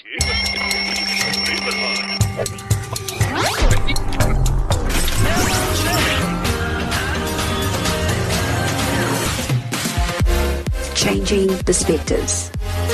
Changing Perspectives.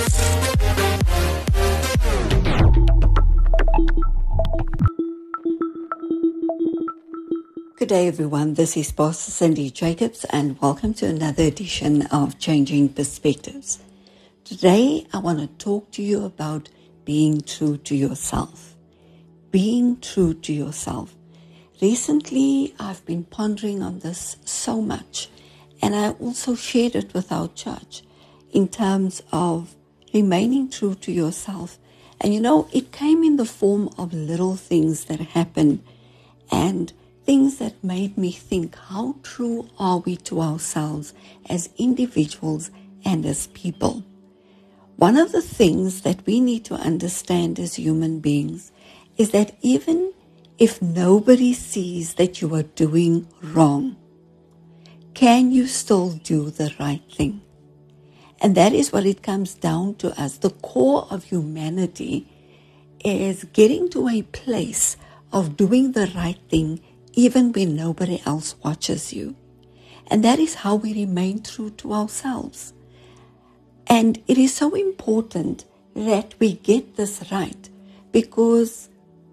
Good day, everyone. This is Pastor Cindy Jacobs, and welcome to another edition of Changing Perspectives. Today, I want to talk to you about being true to yourself. Being true to yourself. Recently, I've been pondering on this so much, and I also shared it with our church in terms of remaining true to yourself. And it came in the form of little things that happened and things that made me think, how true are we to ourselves as individuals and as people? One of the things that we need to understand as human beings is that even if nobody sees that you are doing wrong, can you still do the right thing? And that is what it comes down to us. The core of humanity is getting to a place of doing the right thing even when nobody else watches you. And that is how we remain true to ourselves. And it is so important that we get this right, because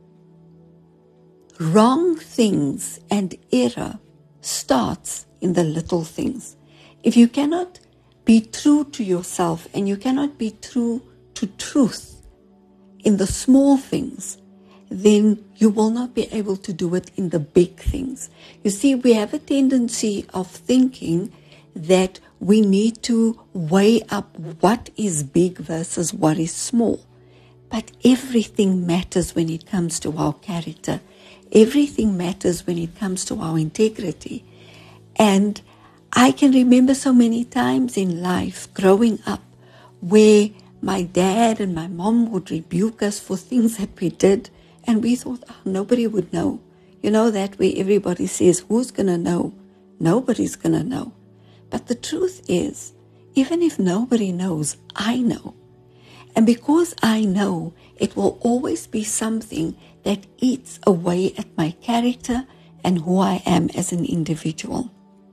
wrong things and error starts in the little things. If you cannot be true to yourself and you cannot be true to truth in the small things, then you will not be able to do it in the big things. You see, we have a tendency of thinking that we need to weigh up what is big versus what is small. But everything matters when it comes to our character. Everything matters when it comes to our integrity. And I can remember so many times in life growing up where my dad and my mom would rebuke us for things that we did, and we thought, nobody would know. That way everybody says, who's going to know? Nobody's going to know. But the truth is, even if nobody knows, I know. And because I know, it will always be something that eats away at my character and who I am as an individual.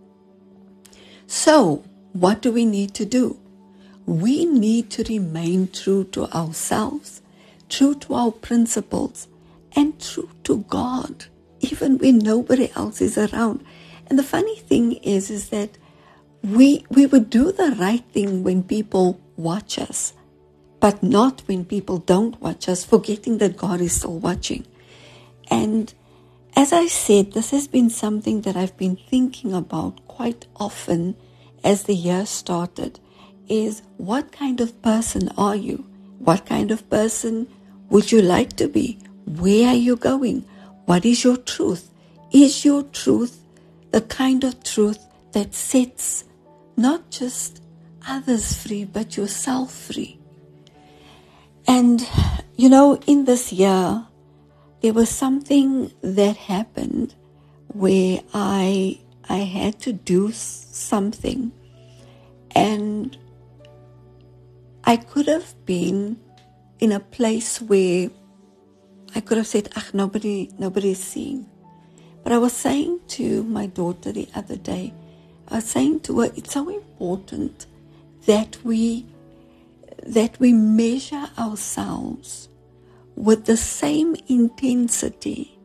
So, what do we need to do? We need to remain true to ourselves, true to our principles, and true to God, even when nobody else is around. And the funny thing is that we would do the right thing when people watch us, but not when people don't watch us, forgetting that God is still watching. And as I said, this has been something that I've been thinking about quite often as the year started, is what kind of person are you? What kind of person would you like to be? Where are you going? What is your truth? Is your truth the kind of truth that sets not just others free, but yourself free? And, in this year, there was something that happened where I had to do something, and I could have been in a place where I could have said, nobody is seeing. But I was saying to my daughter the other day, I was saying to her, it's so important that we measure ourselves with the same intensity,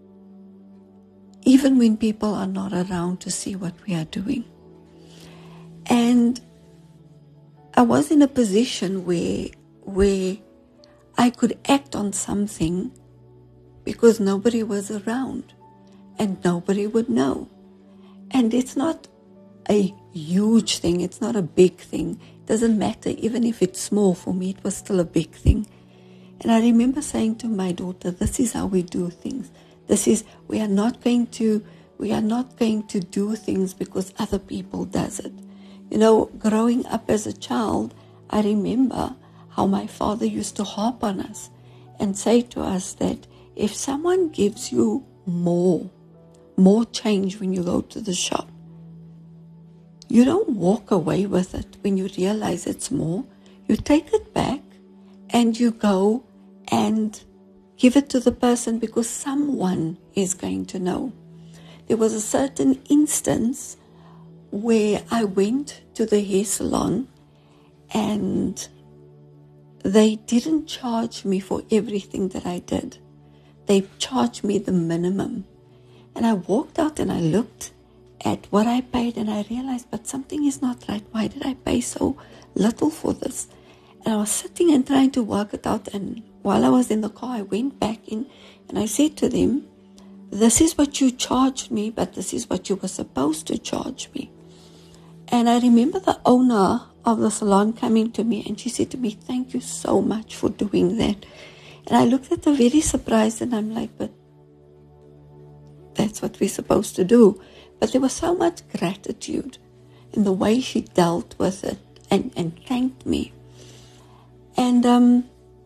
even when people are not around to see what we are doing. And I was in a position where I could act on something because nobody was around and nobody would know. And it's not a huge thing. It's not a big thing. It doesn't matter. Even if it's small, for me, it was still a big thing. And I remember saying to my daughter, this is how we do things. We are not going to do things because other people does it. Growing up as a child, I remember how my father used to harp on us and say to us that if someone gives you more change when you go to the shop, you don't walk away with it when you realize it's more. You take it back and you go and give it to the person because someone is going to know. There was a certain instance where I went to the hair salon and they didn't charge me for everything that I did. They charged me the minimum. And I walked out and I looked at what I paid and I realized, but something is not right. Why did I pay so little for this? And I was sitting and trying to work it out. And while I was in the car, I went back in and I said to them, this is what you charged me, but this is what you were supposed to charge me. And I remember the owner of the salon coming to me and she said to me, thank you so much for doing that. And I looked at her very surprised and I'm like, but that's what we're supposed to do. But there was so much gratitude in the way she dealt with it and thanked me. And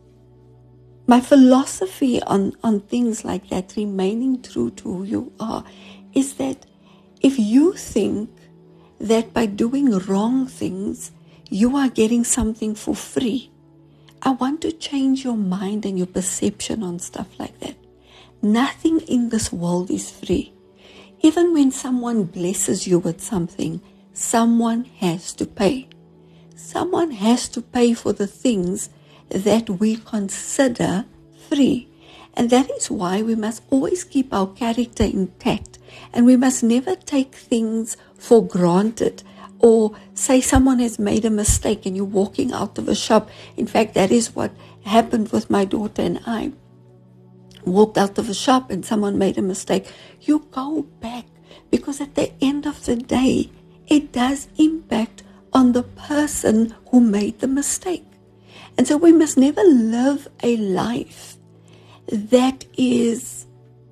my philosophy on things like that, remaining true to who you are, is that if you think that by doing wrong things, you are getting something for free, I want to change your mind and your perception on stuff like that. Nothing in this world is free. Even when someone blesses you with something, someone has to pay. Someone has to pay for the things that we consider free. And that is why we must always keep our character intact. And we must never take things for granted or say someone has made a mistake and you're walking out of a shop. In fact, that is what happened with my daughter and I. Walked out of a shop and someone made a mistake. You go back because at the end of the day, it does impact on the person who made the mistake. And so we must never live a life that is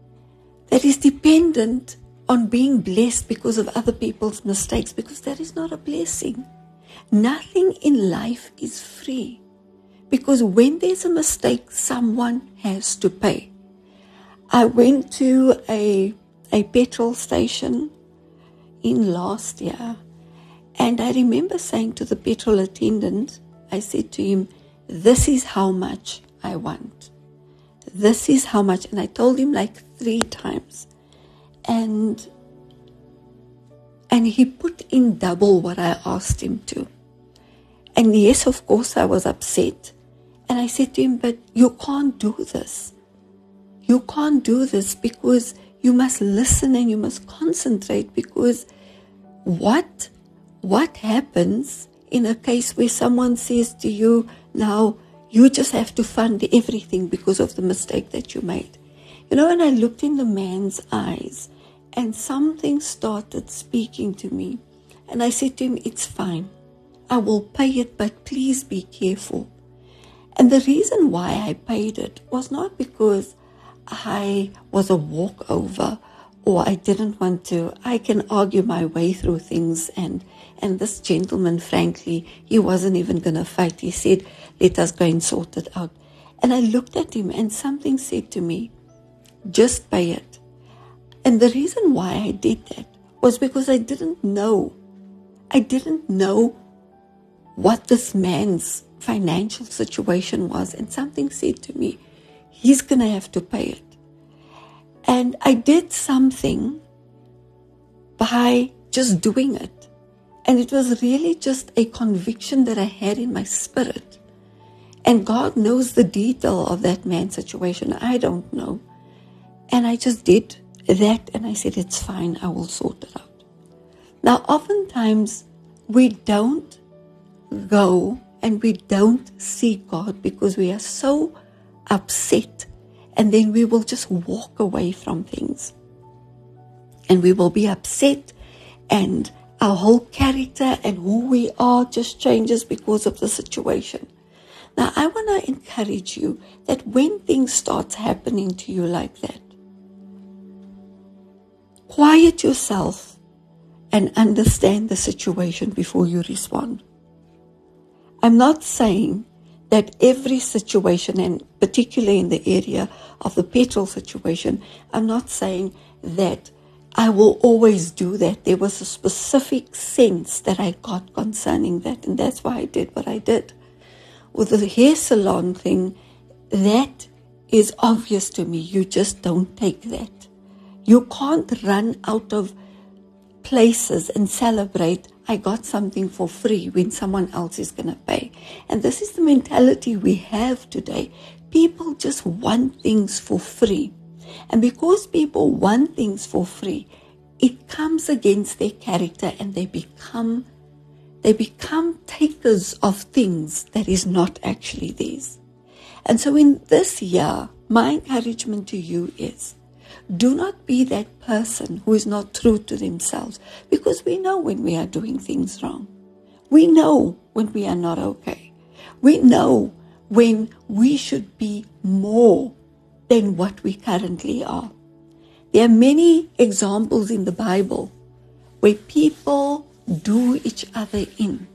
dependent on being blessed because of other people's mistakes, because that is not a blessing. Nothing in life is free, because when there's a mistake, someone has to pay. I went to a petrol station in last year, and I remember saying to the petrol attendant, I said to him, this is how much I want. This is how much. And I told him like 3 times. And he put in double what I asked him to. And yes, of course, I was upset. And I said to him, but you can't do this. You can't do this because you must listen and you must concentrate, because what happens in a case where someone says to you, now you just have to fund everything because of the mistake that you made. You know, and I looked in the man's eyes and something started speaking to me. And I said to him, it's fine. I will pay it, but please be careful. And the reason why I paid it was not because I was a walkover or I didn't want to. I can argue my way through things. And this gentleman, frankly, he wasn't even going to fight. He said, let us go and sort it out. And I looked at him and something said to me, just pay it. And the reason why I did that was because I didn't know. I didn't know what this man's financial situation was. And something said to me, he's going to have to pay it. And I did something by just doing it. And it was really just a conviction that I had in my spirit. And God knows the detail of that man's situation. I don't know. And I just did that and I said, it's fine, I will sort it out. Now, oftentimes we don't go and we don't see God because we are so upset, and then we will just walk away from things. And we will be upset and our whole character and who we are just changes because of the situation. Now, I want to encourage you that when things start happening to you like that, quiet yourself and understand the situation before you respond. I'm not saying that every situation, and particularly in the area of the petrol situation, I'm not saying that I will always do that. There was a specific sense that I got concerning that, and that's why I did what I did. With the hair salon thing, that is obvious to me. You just don't take that. You can't run out of places and celebrate, I got something for free when someone else is going to pay. And this is the mentality we have today. People just want things for free. And because people want things for free, it comes against their character and they become takers of things that is not actually theirs. And so in this year, my encouragement to you is, do not be that person who is not true to themselves, because we know when we are doing things wrong. We know when we are not okay. We know when we should be more than what we currently are. There are many examples in the Bible where people do each other in.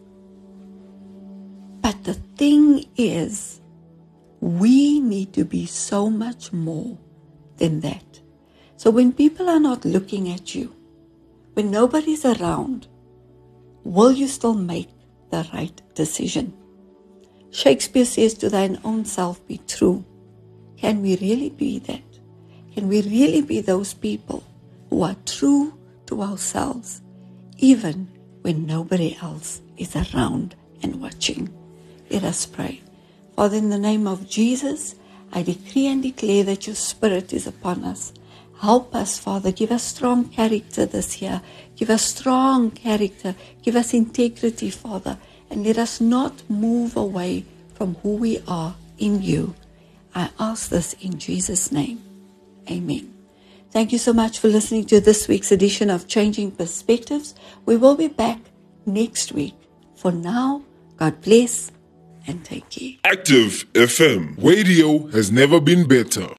But the thing is, we need to be so much more than that. So when people are not looking at you, when nobody's around, will you still make the right decision? Shakespeare says, to thine own self be true. Can we really be that? Can we really be those people who are true to ourselves, even when nobody else is around and watching? Let us pray. Father, in the name of Jesus, I decree and declare that your Spirit is upon us. Help us, Father. Give us strong character this year. Give us strong character. Give us integrity, Father. And let us not move away from who we are in you. I ask this in Jesus' name. Amen. Thank you so much for listening to this week's edition of Changing Perspectives. We will be back next week. For now, God bless and take care. Active FM. Radio has never been better.